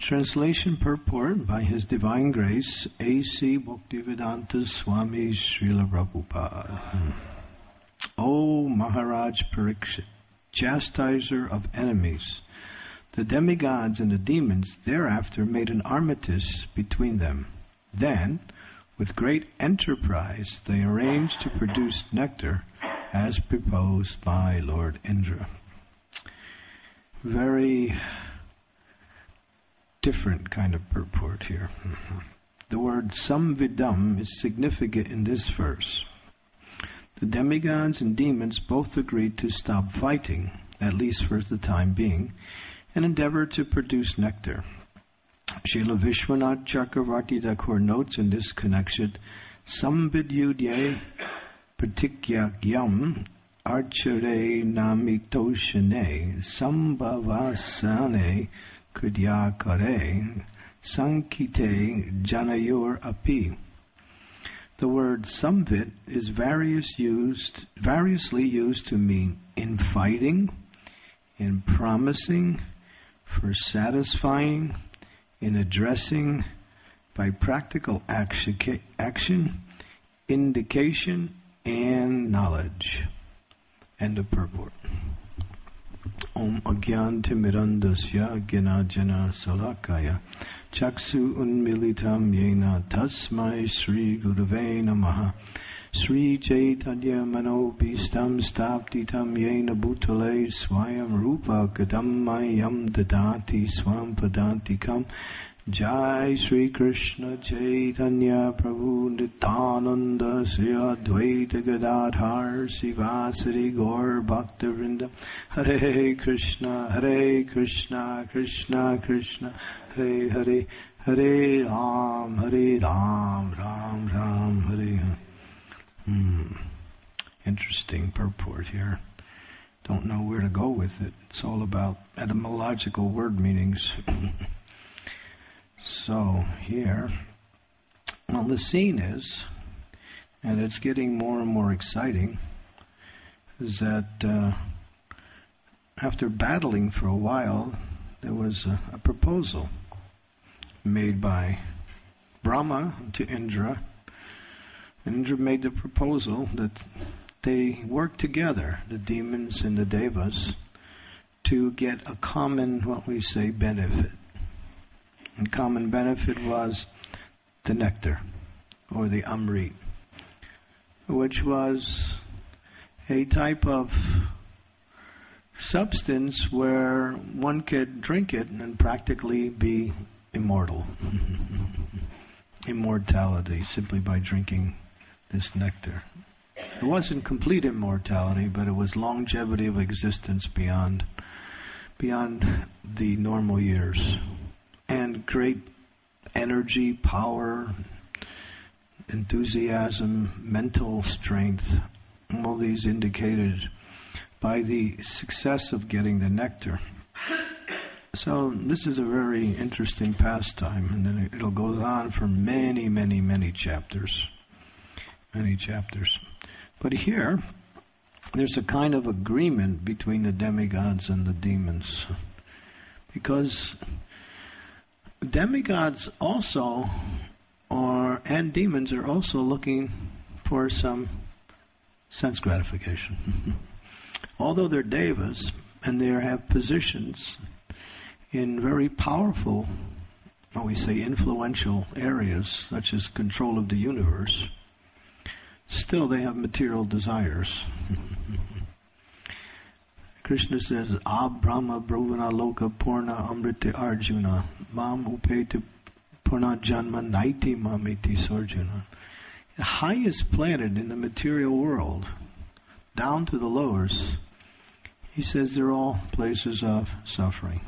Translation purport by His Divine Grace, A.C. Bhaktivedanta Swami Srila Prabhupada. O Maharaj Parikshit, chastiser of enemies, the demigods and the demons thereafter made an armistice between them. Then, with great enterprise, they arranged to produce nectar as proposed by Lord Indra. Very different kind of purport here. The word samvidam is significant in this verse. The demigods and demons both agreed to stop fighting, at least for the time being, and endeavor to produce nectar. Srila Vishwanath Chakravarti Thakur notes in this connection, samvidyudye pratikyagyam archare namitoshane sambhavasane kridyakare sankite janayur api. The word samvit is variously used to mean in fighting, in promising, for satisfying, in addressing, by practical action, indication, and knowledge. End of purport. Om agyantimirandasya gyanajana salakaya chaksu unmilitam yena tasmai Sri Gurave namaha Sri Chaitanya manobhistam staptitam yena bhutale swayam rupa kadam mayam dadati swam padantikam. Jai Sri Krishna Chaitanya Prabhu Nityananda Sri Advaita Gadadhar Sivasari Gaur Bhaktivinoda Hare Krishna Krishna Krishna Hare Hare Hare Ram Ram Ram Hare. Interesting purport here. Don't know where to go with it. It's all about etymological word meanings. So here, well, the scene is, and it's getting more and more exciting, is that after battling for a while, there was a proposal made by Brahma to Indra. Indra made the proposal that they work together, the demons and the devas, to get a common, what we say, benefit. And common benefit was the nectar, or the amrit, which was a type of substance where one could drink it and practically be immortal. Immortality, simply by drinking this nectar. It wasn't complete immortality, but it was longevity of existence beyond the normal years. And great energy, power, enthusiasm, mental strength, all these indicated by the success of getting the nectar. So this is a very interesting pastime, and then it'll go on for many, many, many chapters. Many chapters. But here, there's a kind of agreement between the demigods and the demons. Because demigods also, and demons are also looking for some sense gratification. Although they're devas and they have positions in very powerful, we say influential areas, such as control of the universe, still they have material desires. Krishna says, Brahma Brahmana Loka Purna Amrita Arjuna Mam Upeti Purna Janma Naiti Mamiti Sarjuna. The highest planet in the material world, down to the lowers, he says they're all places of suffering.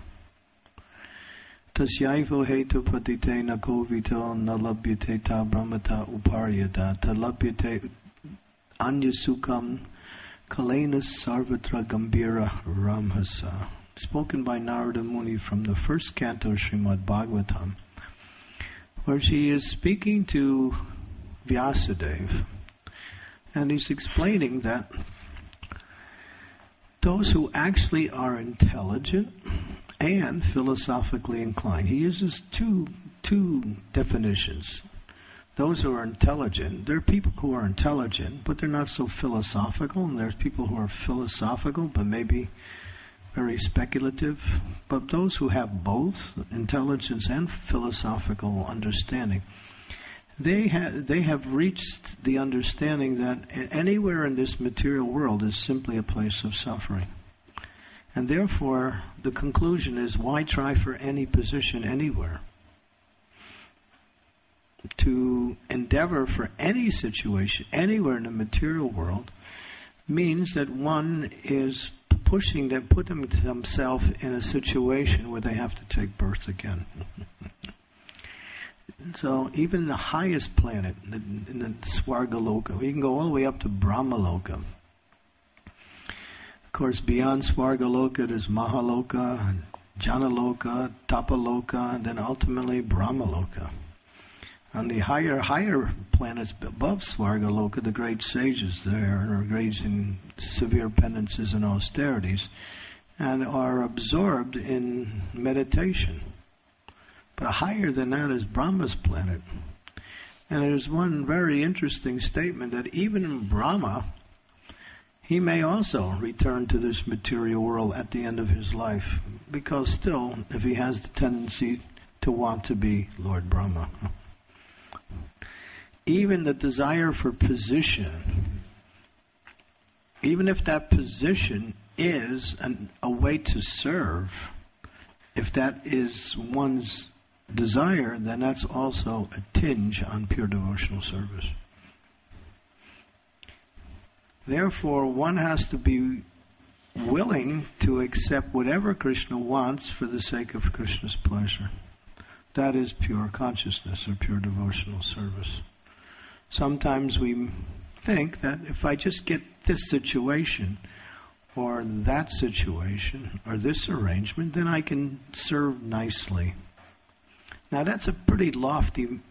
Tasyaivo hetu patite nakovito nalabhyate ta brahmata uparyata talabhyate anyasukam Kalenas Sarvatra Gambira Ramhasa, spoken by Narada Muni from the first canto of Srimad Bhagavatam, where she is speaking to Vyasadeva, and he's explaining that those who actually are intelligent and philosophically inclined. He uses two definitions. Those who are intelligent, there are people who are intelligent, but they're not so philosophical, and there's people who are philosophical, but maybe very speculative. But those who have both intelligence and philosophical understanding, they have reached the understanding that anywhere in this material world is simply a place of suffering. And therefore, the conclusion is, why try for any position anywhere? To endeavor for any situation anywhere in the material world means that one is putting themselves in a situation where they have to take birth again. So even the highest planet, in the Svargaloka, we can go all the way up to Brahmaloka. Of course, beyond Svargaloka, there's Mahaloka, Janaloka, Tapaloka, and then ultimately Brahmaloka. On the higher planets above Svargaloka, the great sages there are engaged in severe penances and austerities and are absorbed in meditation. But higher than that is Brahma's planet. And there's one very interesting statement that even in Brahma, he may also return to this material world at the end of his life, because still, if he has the tendency to want to be Lord Brahma. Even the desire for position, even if that position is a way to serve, if that is one's desire, then that's also a tinge on pure devotional service. Therefore, one has to be willing to accept whatever Krishna wants for the sake of Krishna's pleasure. That is pure consciousness or pure devotional service. Sometimes we think that if I just get this situation or that situation or this arrangement, then I can serve nicely. Now that's a pretty lofty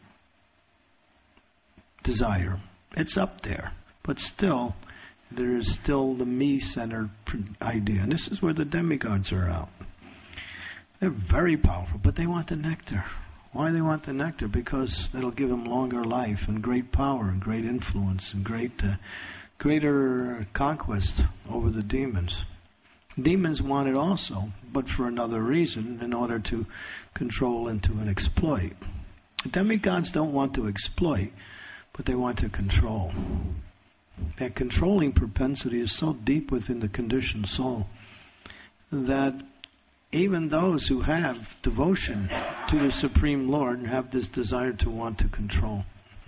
desire. It's up there. But still, there is still the me-centered idea. And this is where the demigods are out. They're very powerful, but they want the nectar. Why they want the nectar? Because it'll give them longer life and great power and great influence and greater conquest over the demons. Demons want it also, but for another reason, in order to control and to exploit. Demigods don't want to exploit, but they want to control. That controlling propensity is so deep within the conditioned soul that even those who have devotion to the Supreme Lord have this desire to want to control.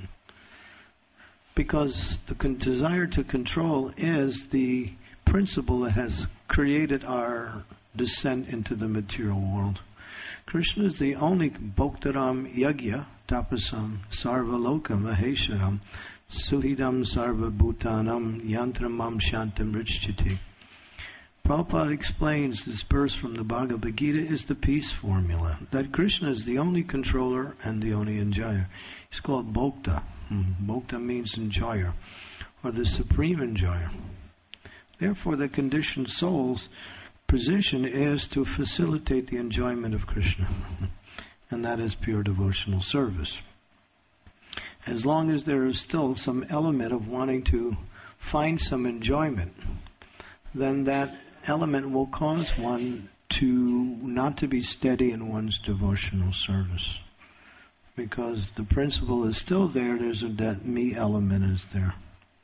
Because the desire to control is the principle that has created our descent into the material world. Krishna is the only Bhoktaram Yagya Tapasam Sarvaloka Mahesharam Suhidam Sarva Bhutanam Yantramam Shantam Richchiti. Prabhupada explains this verse from the Bhagavad Gita is the peace formula, that Krishna is the only controller and the only enjoyer. He's called Bhokta. Bhokta means enjoyer, or the supreme enjoyer. Therefore, the conditioned soul's position is to facilitate the enjoyment of Krishna, and that is pure devotional service. As long as there is still some element of wanting to find some enjoyment, then that element will cause one to not to be steady in one's devotional service. Because the principle is still there, that me element is there.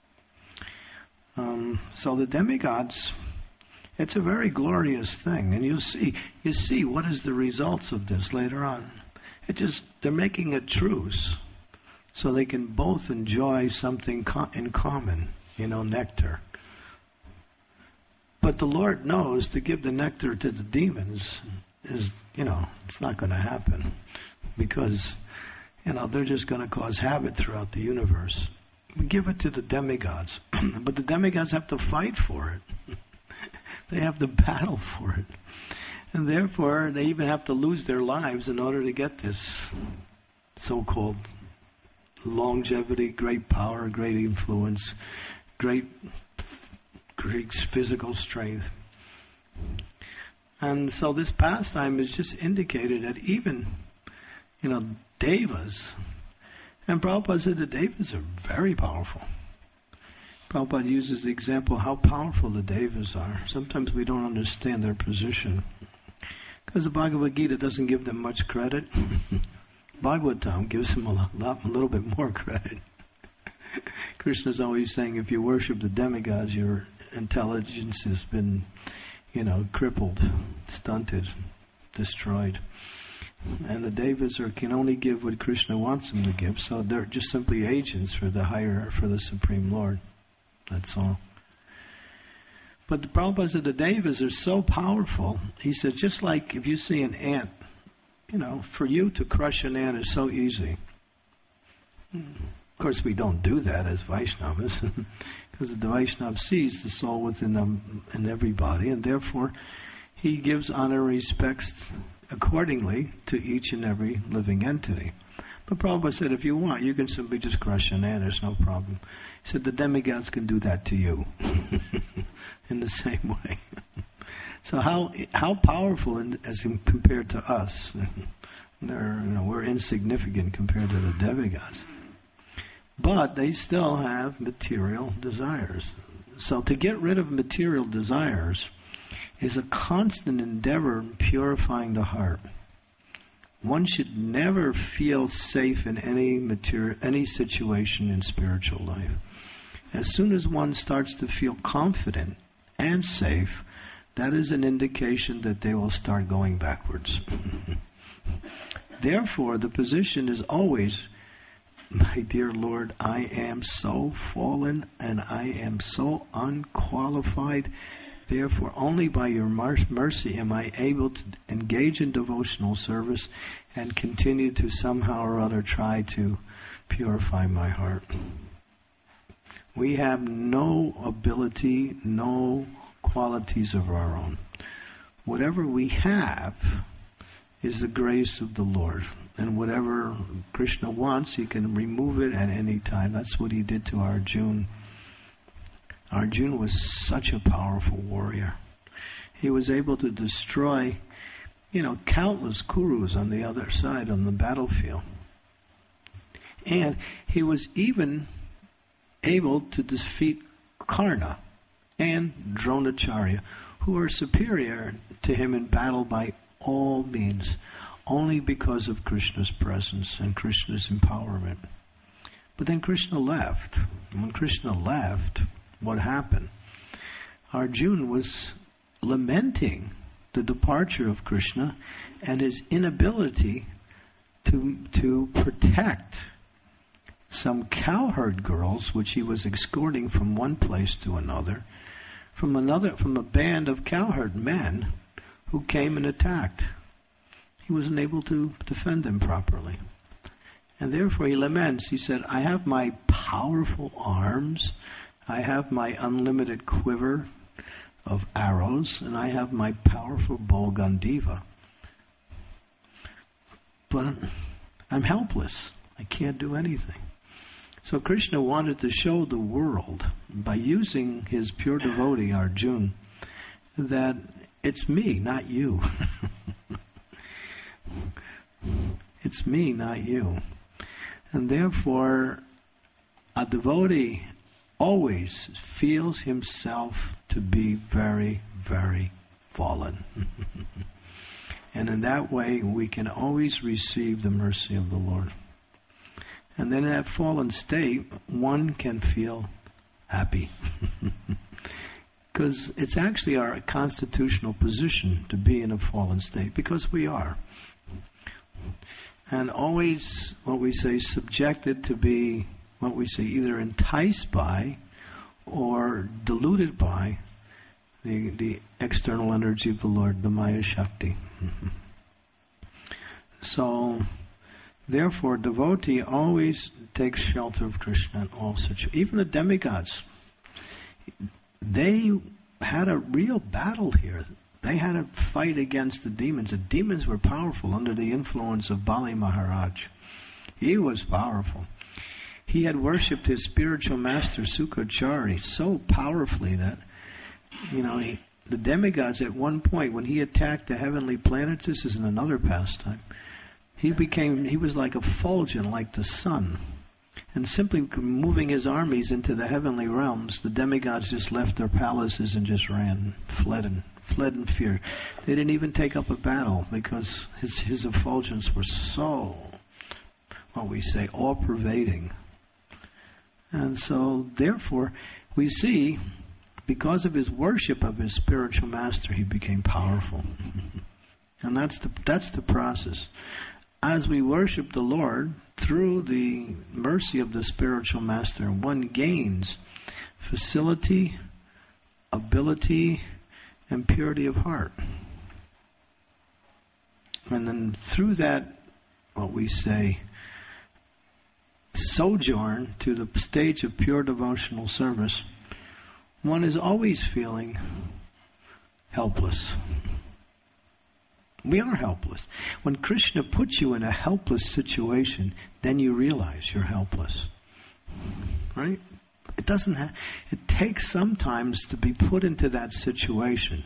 So the demigods, it's a very glorious thing. And you see what is the results of this later on. They're making a truce so they can both enjoy something in common, nectar. But the Lord knows to give the nectar to the demons is, it's not going to happen. Because, they're just going to cause havoc throughout the universe. We give it to the demigods. But the demigods have to fight for it. They have to battle for it. And therefore, they even have to lose their lives in order to get this so-called longevity, great power, great influence, great physical strength. And so this pastime is just indicated that even, devas, and Prabhupada said the devas are very powerful. Prabhupada uses the example how powerful the devas are. Sometimes we don't understand their position, because the Bhagavad Gita doesn't give them much credit. Bhagavatam gives them a little bit more credit. Krishna's always saying, if you worship the demigods, your intelligence has been, crippled, stunted, destroyed. And the devas can only give what Krishna wants them to give, so they're just simply agents for the Supreme Lord. That's all. But the Prabhupada said the devas are so powerful. He said, just like if you see an ant, for you to crush an ant is so easy. Of course, we don't do that as Vaishnavas, because the Vaishnava sees the soul within them and everybody, and therefore he gives honor and respects accordingly to each and every living entity. But Prabhupada said, if you want, you can simply just crush an ant, there's no problem. He said, the demigods can do that to you in the same way. So how powerful as compared to us? We're insignificant compared to the demigods. But they still have material desires. So to get rid of material desires is a constant endeavor in purifying the heart. One should never feel safe in any situation in spiritual life. As soon as one starts to feel confident and safe, that is an indication that they will start going backwards. Therefore, the position is always, my dear Lord, I am so fallen and I am so unqualified. Therefore, only by your mercy am I able to engage in devotional service and continue to somehow or other try to purify my heart. We have no ability, no qualities of our own. Whatever we have is the grace of the Lord. And whatever Krishna wants, he can remove it at any time. That's what he did to Arjuna. Arjuna was such a powerful warrior. He was able to destroy, countless Kurus on the other side on the battlefield. And he was even able to defeat Karna and Dronacharya, who are superior to him in battle by all means, only because of Krishna's presence and Krishna's empowerment. But then Krishna left. And when Krishna left, what happened? Arjuna was lamenting the departure of Krishna and his inability to protect some cowherd girls, which he was escorting from one place to another, from a band of cowherd men who came and attacked. He wasn't able to defend them properly. And therefore he laments. He said, I have my powerful arms, I have my unlimited quiver of arrows, and I have my powerful bow Gandiva. But I'm helpless. I can't do anything. So Krishna wanted to show the world, by using his pure devotee Arjuna, that it's me, not you. It's me, not you. And therefore, a devotee always feels himself to be very, very fallen. And in that way, we can always receive the mercy of the Lord. And then in that fallen state, one can feel happy. Because it's actually our constitutional position to be in a fallen state, because we are. And always, what we say, subjected to be, what we say, either enticed by or deluded by the external energy of the Lord, the Maya Shakti. So, therefore, devotee always takes shelter of Krishna in all situations. Even the demigods, they had a real battle here. They had a fight against the demons. The demons were powerful under the influence of Bali Maharaj. He was powerful. He had worshipped his spiritual master Sukachari so powerfully that, the demigods at one point, when he attacked the heavenly planets, this is in another pastime, he was like a fulgent, like the sun. And simply moving his armies into the heavenly realms, the demigods just left their palaces and just fled in fear. They didn't even take up a battle because his effulgence were so, what we say, all-pervading. And so, therefore, we see, because of his worship of his spiritual master, he became powerful. And that's the process. As we worship the Lord, through the mercy of the spiritual master, one gains facility, ability, and purity of heart. And then through that, what we say, sojourn to the stage of pure devotional service, one is always feeling helpless. We are helpless. When Krishna puts you in a helpless situation, then you realize you're helpless. Right? It takes sometimes to be put into that situation.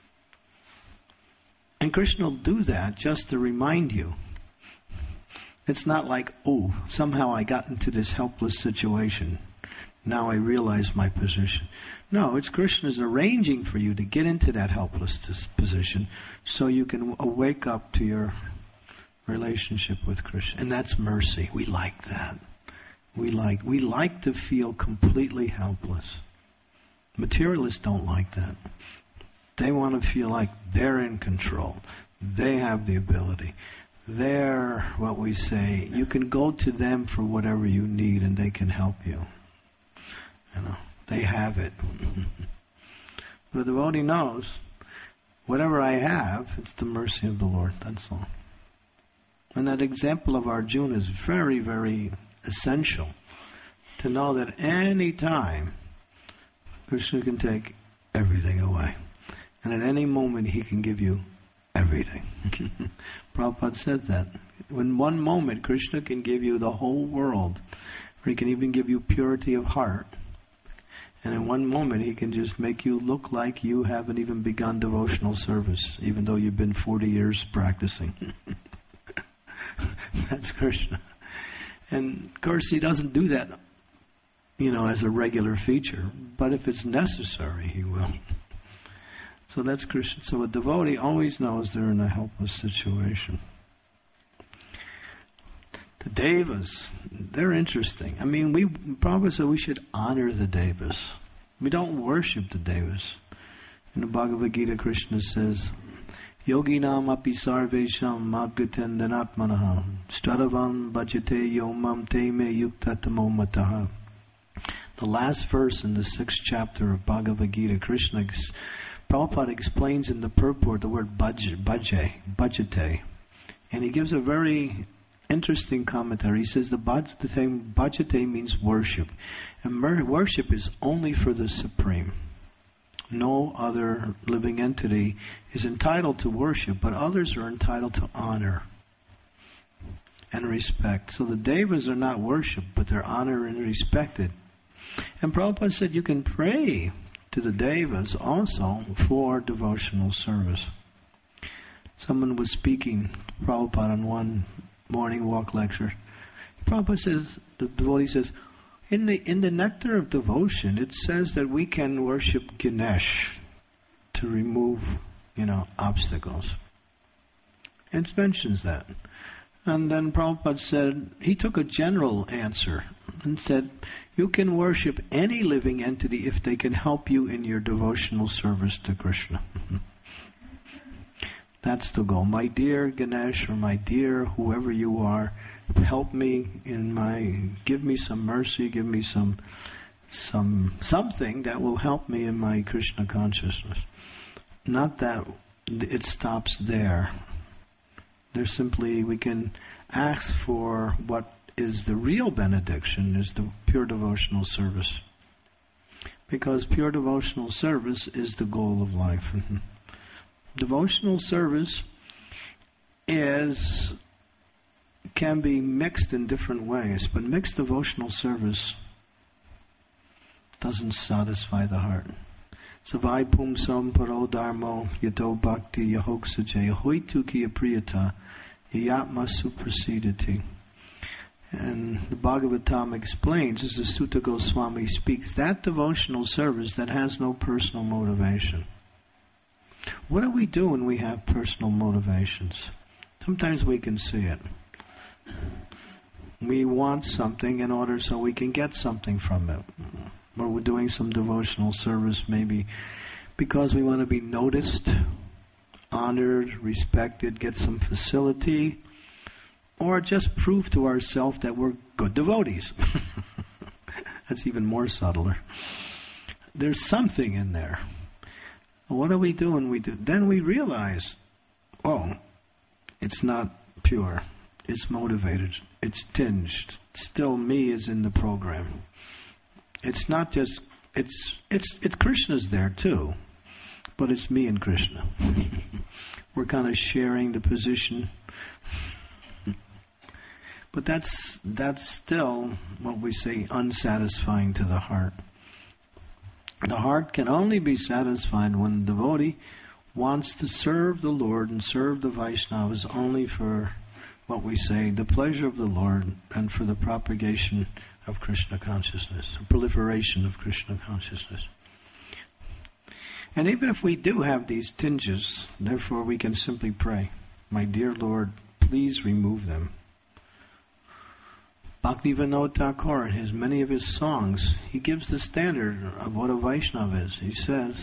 And Krishna will do that just to remind you. It's not like, oh, somehow I got into this helpless situation. Now I realize my position. No, it's Krishna's arranging for you to get into that helpless position so you can wake up to your relationship with Krishna. And that's mercy. We like that. We like to feel completely helpless. Materialists don't like that. They want to feel like they're in control. They have the ability. They're, what we say, you can go to them for whatever you need and they can help you. You know, they have it. But the devotee knows, whatever I have, it's the mercy of the Lord, that's all. And that example of Arjuna is very, very essential to know that any time Krishna can take everything away. And at any moment he can give you everything. Prabhupada said that. In one moment Krishna can give you the whole world, or he can even give you purity of heart. And in one moment he can just make you look like you haven't even begun devotional service, even though you've been 40 years practicing. That's Krishna. And of course he doesn't do that, as a regular feature. But if it's necessary, he will. So that's Krishna. So a devotee always knows they're in a helpless situation. The Devas, they're interesting. I mean, Prabhupada said we should honor the Devas. We don't worship the Devas. In the Bhagavad Gita, Krishna says, Yoginam api sarvesham madgatendanatmanaha stradavam bhajate yomam te me yuktatamo mataha. The last verse in the 6th chapter of Bhagavad Gita, Prabhupada explains in the purport the word bhajate. And he gives a very interesting commentary. He says the bhajate means worship. And worship is only for the Supreme. No other living entity is entitled to worship, but others are entitled to honor and respect. So the Devas are not worshipped, but they're honored and respected. And Prabhupada said you can pray to the Devas also for devotional service. Someone was speaking to Prabhupada on one morning walk lecture. Prabhupada says, the devotee says, in the nectar of devotion, it says that we can worship Ganesh to remove, obstacles. It mentions that. And then Prabhupada said, he took a general answer and said, you can worship any living entity if they can help you in your devotional service to Krishna. That's the goal. My dear Ganesh, or my dear whoever you are, help me give me some mercy, give me something that will help me in my Krishna consciousness. Not that it stops there. There's simply, we can ask for what is the real benediction, is the pure devotional service. Because pure devotional service is the goal of life. Devotional service can be mixed in different ways, but mixed devotional service doesn't satisfy the heart. Savai pumsam paro dharmo yato bhakti yahoksaje hoituki apriyata yatma suprasidati. And the Bhagavatam explains, as the Sutta Goswami speaks, that devotional service that has no personal motivation. What do we do when we have personal motivations? Sometimes we can see it. We want something in order so we can get something from it. Or we're doing some devotional service maybe because we want to be noticed, honored, respected, get some facility, or just prove to ourselves that we're good devotees. That's even more subtler. There's something in there. What do we do when we do? Then we realize, oh, it's not pure. It's motivated. It's tinged. Still me is in the program. It's not just, it's Krishna's there too. But it's me and Krishna. We're kind of sharing the position. But that's still what we say unsatisfying to the heart. The heart can only be satisfied when the devotee wants to serve the Lord and serve the Vaishnavas only for what we say, the pleasure of the Lord and for the propagation of Krishna consciousness, the proliferation of Krishna consciousness. And even if we do have these tinges, therefore we can simply pray, my dear Lord, please remove them. Bhaktivinoda Thakur, in many of his songs, he gives the standard of what a Vaishnava is. He says,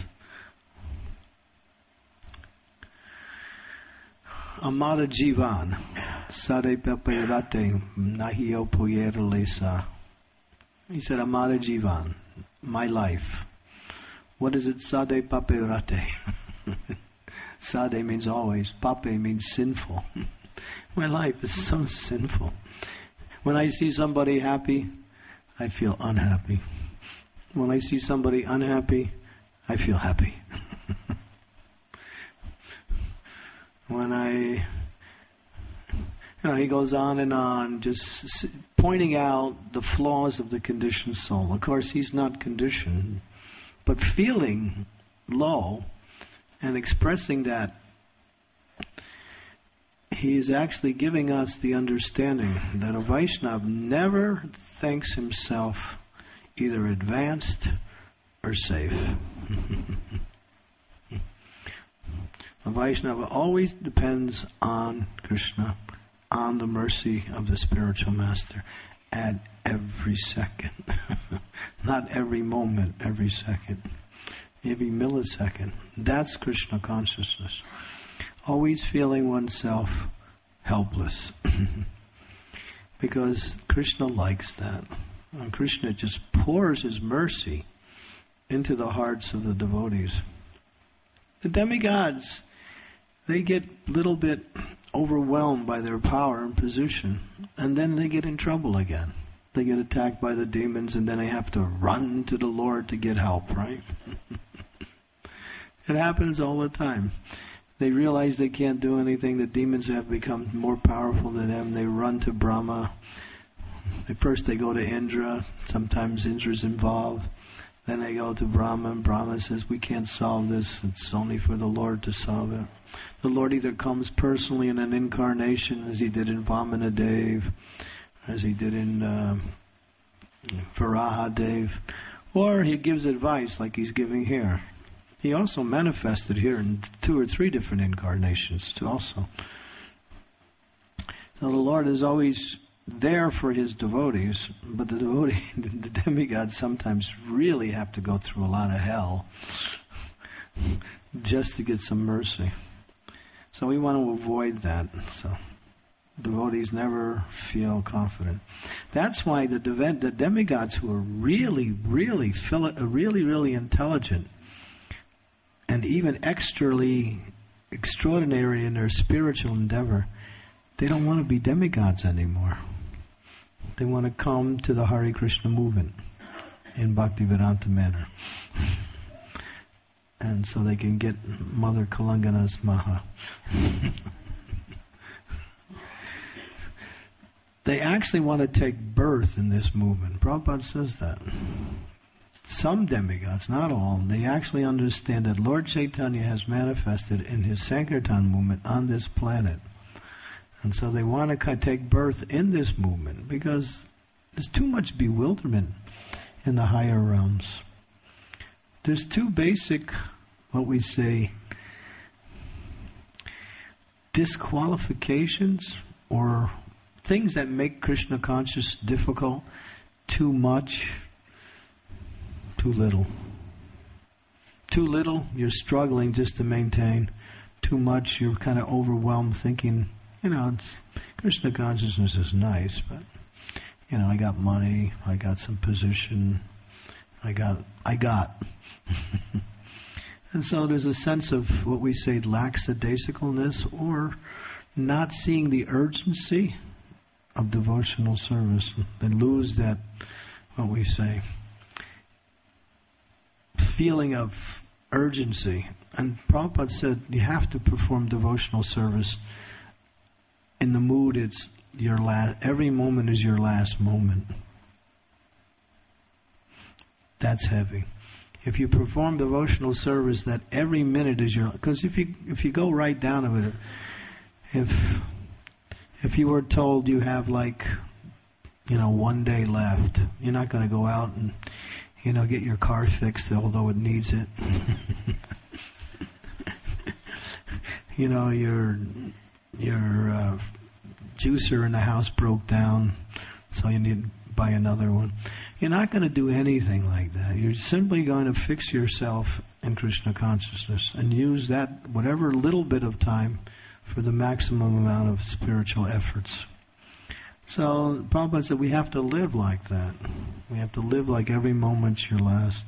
Amara Jivan, Sade Peperate, Nahio Puyer Lesa. He said, Amara Jivan, my life. What is it? Sade Paperate. Sade means always. Pape means sinful. My life is so sinful. When I see somebody happy, I feel unhappy. When I see somebody unhappy, I feel happy. When he goes on, just pointing out the flaws of the conditioned soul. Of course, he's not conditioned, but feeling low and expressing that, he is actually giving us the understanding that a Vaishnava never thinks himself either advanced or safe. A Vaishnava always depends on Krishna, on the mercy of the spiritual master at every second. Not every moment, every second. Every millisecond. That's Krishna consciousness. Always feeling oneself helpless. Because Krishna likes that. And Krishna just pours his mercy into the hearts of the devotees. The demigods, they get a little bit overwhelmed by their power and position, and then they get in trouble again. They get attacked by the demons, and then they have to run to the Lord to get help, right? It happens all the time. They realize they can't do anything. The demons have become more powerful than them. They run to Brahma. First they go to Indra. Sometimes Indra's involved. Then they go to Brahma, and Brahma says, we can't solve this. It's only for the Lord to solve it. The Lord either comes personally in an incarnation, as he did in Vamanadev, as he did in Varahadev, or he gives advice like he's giving here. He also manifested here in 2 or 3 different incarnations too also. So the Lord is always there for his devotees, but the demigods sometimes really have to go through a lot of hell just to get some mercy. So we want to avoid that. So devotees never feel confident. That's why the demigods who are really intelligent and even extraordinary in their spiritual endeavor, they don't want to be demigods anymore. They want to come to the Hare Krishna movement in Bhaktivedanta manner. And so they can get Mother Kalangana's Maha. They actually want to take birth in this movement. Prabhupada says that. some demigods, not all, they actually understand that Lord Chaitanya has manifested in his Sankirtan movement on this planet. And so they want to take birth in this movement because there's too much bewilderment in the higher realms. There's two basic, what we say, disqualifications or things that make Krishna conscious difficult. Too much, too little. Too little, you're struggling just to maintain. Too much, you're kind of overwhelmed thinking, Krishna consciousness is nice, but, I got money, I got some position, I got. And so there's a sense of what we say lackadaisicalness or not seeing the urgency of devotional service. They lose that, what we say, feeling of urgency. And Prabhupada said you have to perform devotional service in the mood it's your last, every moment is your last moment. That's heavy. If you perform devotional service that every minute is your, because if you go right down to it, if you were told you have 1 day left, you're not going to go out and get your car fixed, although it needs it. Your juicer in the house broke down, so you need to buy another one. You're not going to do anything like that. You're simply going to fix yourself in Krishna consciousness and use that whatever little bit of time for the maximum amount of spiritual efforts. So Prabhupada said we have to live like that. We have to live like every moment's your last.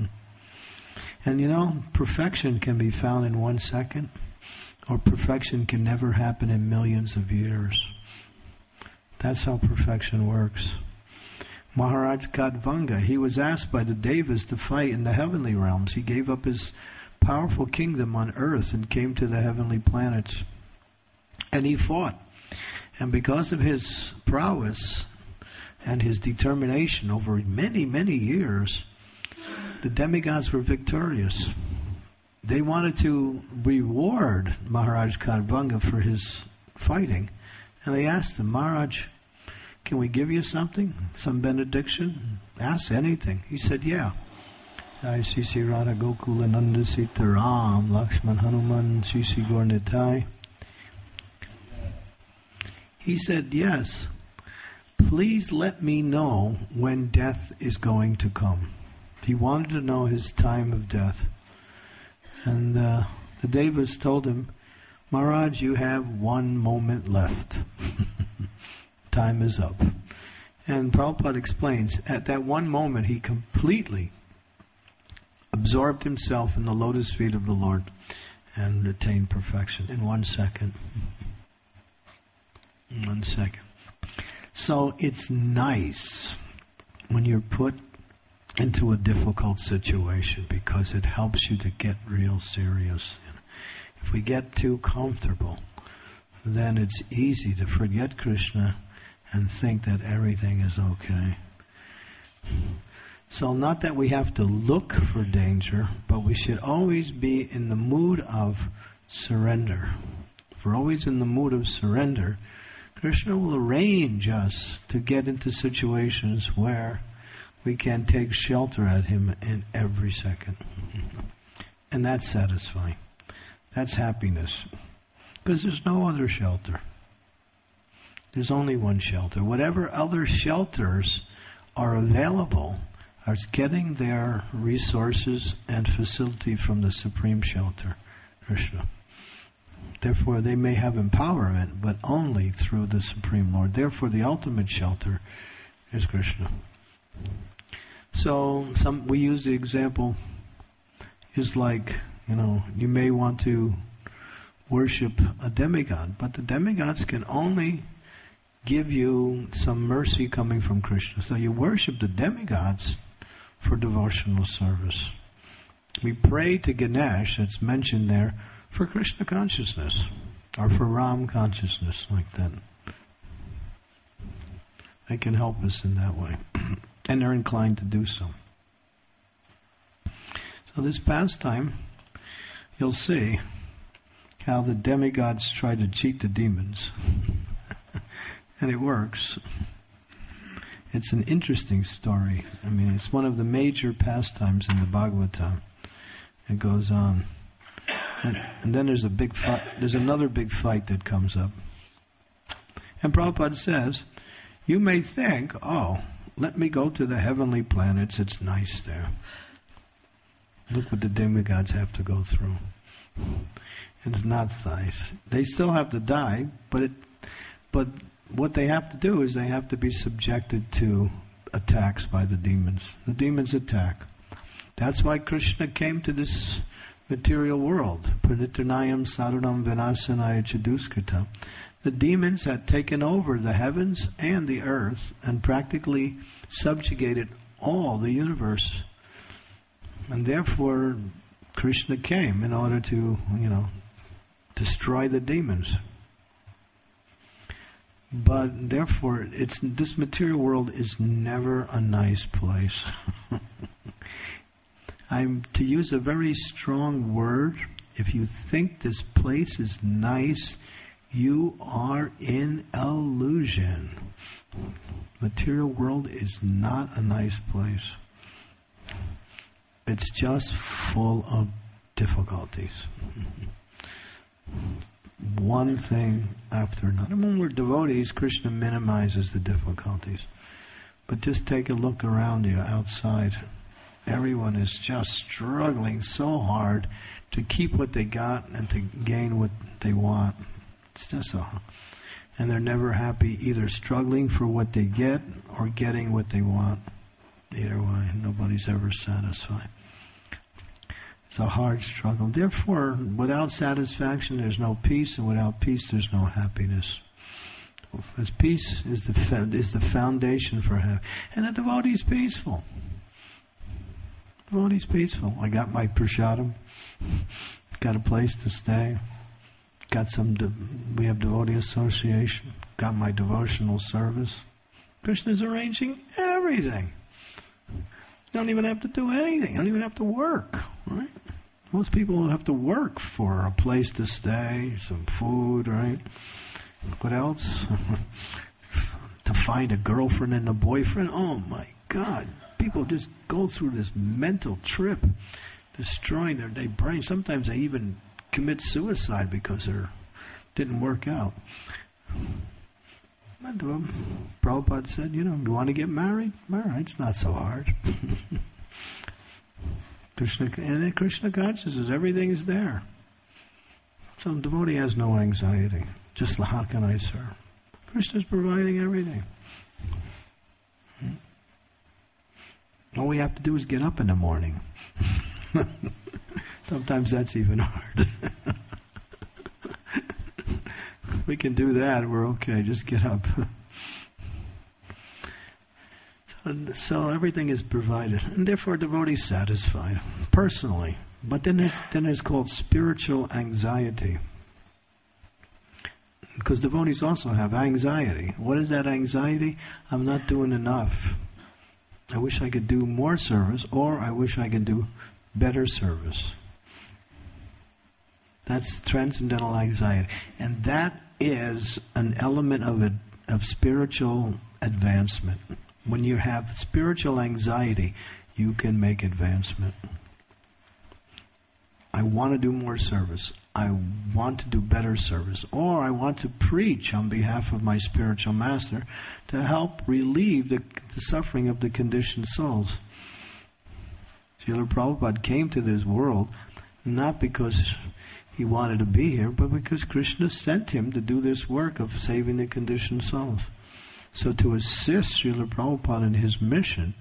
And perfection can be found in 1 second, or perfection can never happen in millions of years. That's how perfection works. Maharaj Kadvanga, he was asked by the Devas to fight in the heavenly realms. He gave up his powerful kingdom on earth and came to the heavenly planets. And he fought. And because of his prowess and his determination over many, many years, the demigods were victorious. They wanted to reward Maharaj Kadvanga for his fighting. And they asked him, Maharaj, can we give you something? Some benediction? Ask anything. He said, yeah. Jai Sisi Radha Gokula Nanda Sita Ram Lakshman Hanuman Sisi Gaur Nitai. He said, yes. Please let me know when death is going to come. He wanted to know his time of death. And the Devas told him, Maharaj, you have 1 moment left. Time is up. And Prabhupada explains, at that 1 moment he completely absorbed himself in the lotus feet of the Lord and attained perfection in 1 second. 1 second. So it's nice when you're put into a difficult situation because it helps you to get real serious. If we get too comfortable, then it's easy to forget Krishna and think that everything is okay. So not that we have to look for danger, but we should always be in the mood of surrender. If we're always in the mood of surrender, Krishna will arrange us to get into situations where we can take shelter at him in every second. And that's satisfying. That's happiness. Because there's no other shelter. There's only one shelter. Whatever other shelters are available are getting their resources and facility from the Supreme Shelter, Krishna. Therefore, they may have empowerment, but only through the Supreme Lord. Therefore, the ultimate shelter is Krishna. So, we use the example is like, you may want to worship a demigod, but the demigods can only give you some mercy coming from Krishna. So you worship the demigods for devotional service. We pray to Ganesh, that's mentioned there, for Krishna consciousness, or for Ram consciousness, like that. They can help us in that way. And they're inclined to do so. So this pastime, you'll see how the demigods try to cheat the demons. And it works. It's an interesting story. I mean, it's one of the major pastimes in the Bhagavatam. It goes on. And then there's a big fight. There's another big fight that comes up. And Prabhupada says, you may think, oh, let me go to the heavenly planets. It's nice there. Look what the demigods have to go through. It's not nice. They still have to die, but what they have to do is they have to be subjected to attacks by the demons. The demons attack. That's why Krishna came to this material world. Pranitranayam saranam vinasanaya chaduskritam. The demons had taken over the heavens and the earth and practically subjugated all the universe. And therefore, Krishna came in order to, destroy the demons. But therefore, this material world is never a nice place. To use a very strong word, if you think this place is nice, you are in illusion. Material world is not a nice place. It's just full of difficulties. One thing after another. When we're devotees, Krishna minimizes the difficulties. But just take a look around you outside. Everyone is just struggling so hard to keep what they got and to gain what they want. It's just and they're never happy, either struggling for what they get or getting what they want. Either way, nobody's ever satisfied. It's a hard struggle. Therefore, without satisfaction, there's no peace, and without peace, there's no happiness. As peace is the foundation for happiness. And a devotee is peaceful. Devotee's peaceful. I got my prasadam, got a place to stay, we have devotee association, got my devotional service. Krishna's arranging everything. You don't even have to do anything. You don't even have to work, right? Most people have to work for a place to stay, some food, right? What else? To find a girlfriend and a boyfriend. Oh my God. People just go through this mental trip, destroying their brain. Sometimes they even commit suicide because it didn't work out. Prabhupada said, you want to get married? Married, it's not so hard. Krishna consciousness, everything is there. So the devotee has no anxiety. Just how can I serve? Krishna's providing everything. All we have to do is get up in the morning. Sometimes that's even hard. We can do that, we're okay, just get up. So everything is provided, and therefore devotee is satisfied, personally. But then it's called spiritual anxiety. Because devotees also have anxiety. What is that anxiety? I'm not doing enough. I wish I could do more service, or I wish I could do better service. That's transcendental anxiety. And that is an element of spiritual advancement. When you have spiritual anxiety, you can make advancement. I want to do more service. I want to do better service. Or I want to preach on behalf of my spiritual master to help relieve the suffering of the conditioned souls. Srila Prabhupada came to this world not because he wanted to be here, but because Krishna sent him to do this work of saving the conditioned souls. So to assist Srila Prabhupada in his mission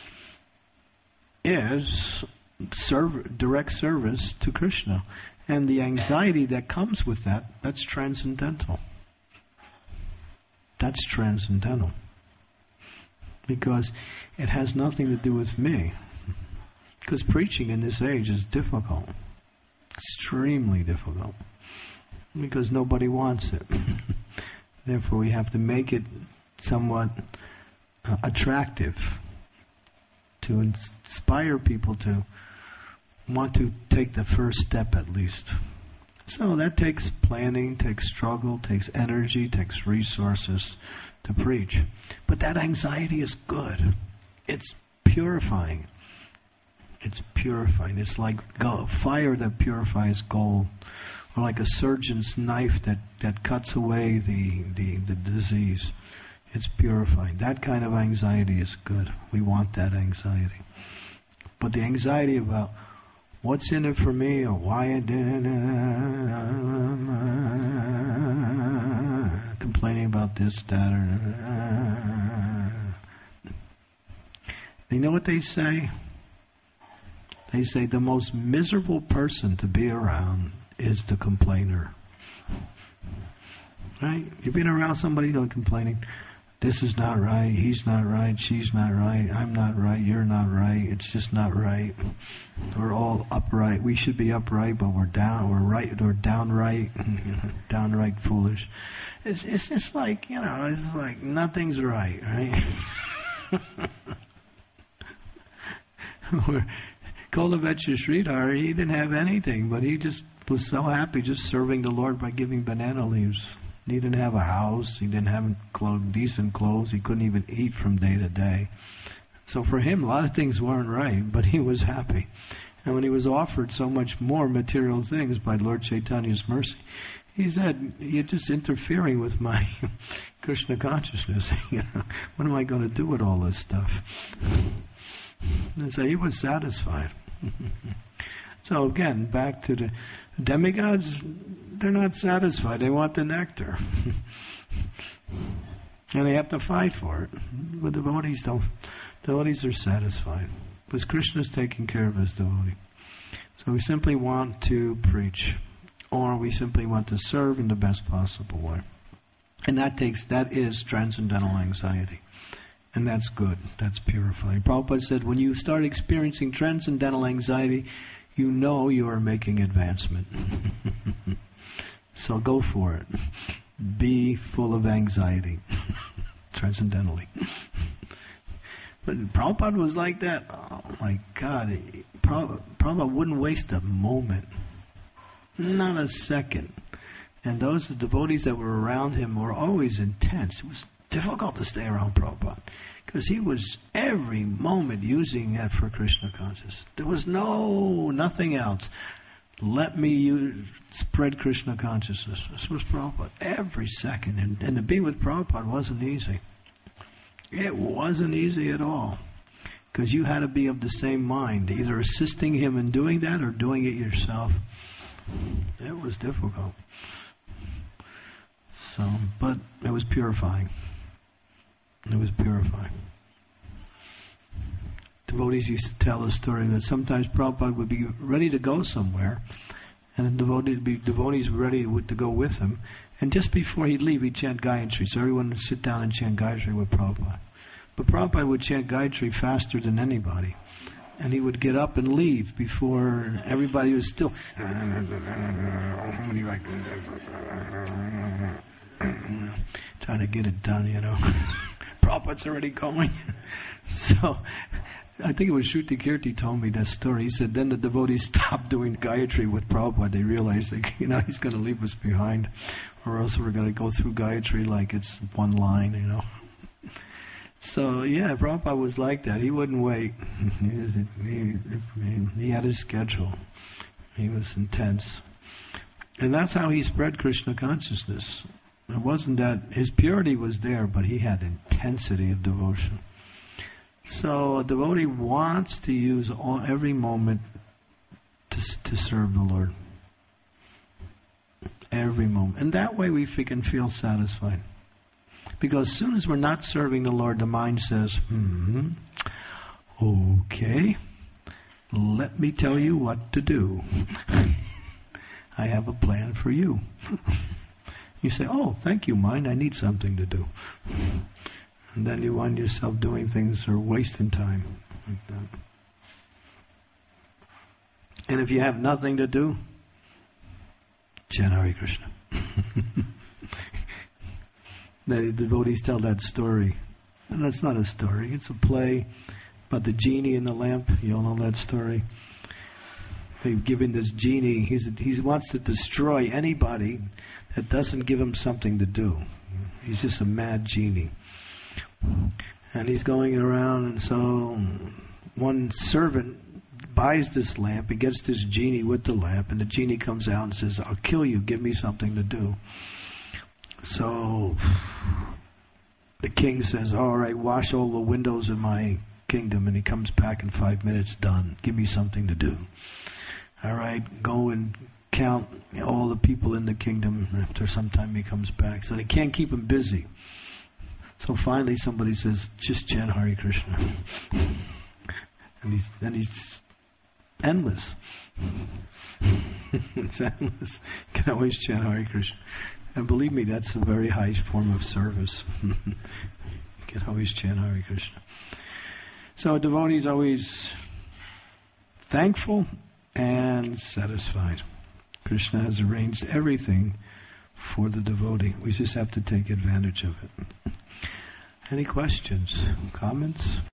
is direct service to Krishna. And the anxiety that comes with that, that's transcendental. That's transcendental. Because it has nothing to do with me. Because preaching in this age is difficult. Extremely difficult. Because nobody wants it. Therefore we have to make it somewhat attractive to inspire people to want to take the first step at least. So that takes planning, takes struggle, takes energy, takes resources to preach. But that anxiety is good. It's purifying. It's purifying. It's like fire that purifies gold, or like a surgeon's knife that cuts away the disease. It's purifying. That kind of anxiety is good. We want that anxiety. But the anxiety about what's in it for me, or why I didn't, complaining about this, that, or you know what they say? They say the most miserable person to be around is the complainer. Right? You've been around somebody who's complaining. This is not right. He's not right. She's not right. I'm not right. You're not right. It's just not right. We're all upright. We should be upright, but we're down. We're right. We're downright, downright foolish. It's just like, it's like nothing's right, right? Kolovets's Sridhar, he didn't have anything, but he just was so happy just serving the Lord by giving banana leaves. He didn't have a house. He didn't have decent clothes. He couldn't even eat from day to day. So for him, a lot of things weren't right, but he was happy. And when he was offered so much more material things by Lord Chaitanya's mercy, he said, "You're just interfering with my Krishna consciousness. What am I going to do with all this stuff?" And so he was satisfied. So again, back to the demigods, they're not satisfied. They want the nectar. And they have to fight for it. But devotees don't. Devotees are satisfied. Because Krishna's taking care of his devotee. So we simply want to preach. Or we simply want to serve in the best possible way. And that is transcendental anxiety. And that's good. That's purifying. Prabhupada said, when you start experiencing transcendental anxiety, you know you are making advancement. So go for it. Be full of anxiety. Transcendentally. But Prabhupada was like that. Oh my God. Prabhupada wouldn't waste a moment. Not a second. And those devotees that were around him were always intense. It was difficult to stay around Prabhupada because he was every moment using that for Krishna consciousness. There was nothing else. Let me spread Krishna consciousness. This was Prabhupada every second. And to be with Prabhupada wasn't easy. It wasn't easy at all. Because you had to be of the same mind, either assisting him in doing that or doing it yourself. It was difficult. So, but it was purifying. It was purifying. Devotees used to tell a story that sometimes Prabhupada would be ready to go somewhere, and devotees were ready to go with him, and just before he'd leave, he'd chant Gayatri, so everyone would sit down and chant Gayatri with Prabhupada. But Prabhupada would chant Gayatri faster than anybody, and he would get up and leave before everybody was still trying to get it done, Prabhupada's already going. So, I think it was Shruti Kirti told me that story. He said, then the devotees stopped doing Gayatri with Prabhupada. They realized that, he's going to leave us behind, or else we're going to go through Gayatri like it's one line, So, yeah, Prabhupada was like that. He wouldn't wait. He had his schedule. He was intense. And that's how he spread Krishna consciousness. It wasn't that his purity was there, but he had intensity of devotion. So a devotee wants to use every moment to serve the Lord. Every moment. And that way we can feel satisfied. Because as soon as we're not serving the Lord, the mind says, okay, let me tell you what to do. I have a plan for you. You say, oh, thank you, mind, I need something to do. And then you find yourself doing things that are wasting time. Like that. And if you have nothing to do, chant Hare Krishna. The devotees tell that story. And that's not a story. It's a play about the genie in the lamp. You all know that story. They've given this genie, he wants to destroy anybody that doesn't give him something to do. He's just a mad genie. And he's going around, and so one servant buys this lamp. He gets this genie with the lamp, and the genie comes out and says, I'll kill you, give me something to do. So the king says, all right, wash all the windows in my kingdom. And he comes back in 5 minutes, done. Give me something to do. All right, go and count all the people in the kingdom. After some time he comes back. So they can't keep him busy. So finally somebody says, just chant Hare Krishna. and he's endless. It's endless. You can always chant Hare Krishna. And believe me, that's a very high form of service. You can always chant Hare Krishna. So a devotee is always thankful and satisfied. Krishna has arranged everything for the devotee. We just have to take advantage of it. Any questions, comments?